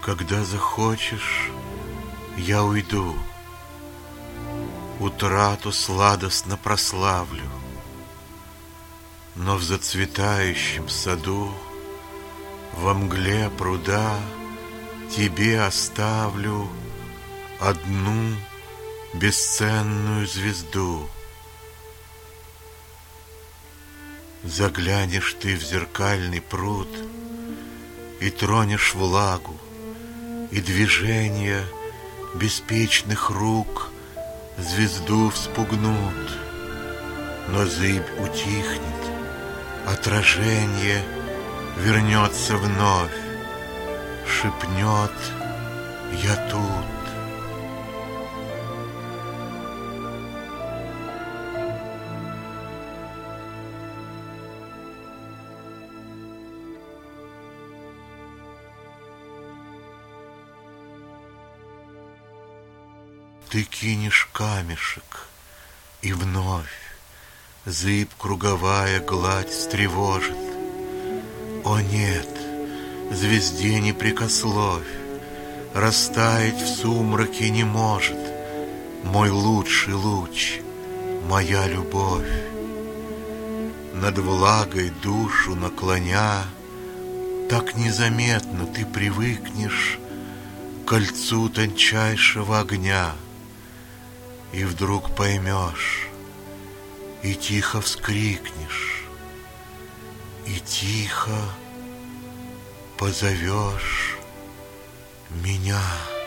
Когда захочешь, я уйду, утрату сладостно прославлю, но в зацветающем саду, во мгле пруда тебе оставлю одну бесценную звезду. Заглянешь ты в зеркальный пруд и тронешь влагу, и движения беспечных рук звезду вспугнут, но зыбь утихнет, отражение вернется вновь, шепнет: я тут. Ты кинешь камешек, и вновь зыбь круговая гладь встревожит. О нет, звезде не прикословь, растаять в сумраке не может мой лучший луч, моя любовь. Над влагой душу наклоня, так незаметно ты привыкнешь к кольцу тончайшего огня, и вдруг поймешь, и тихо вскрикнешь, и тихо позовешь меня.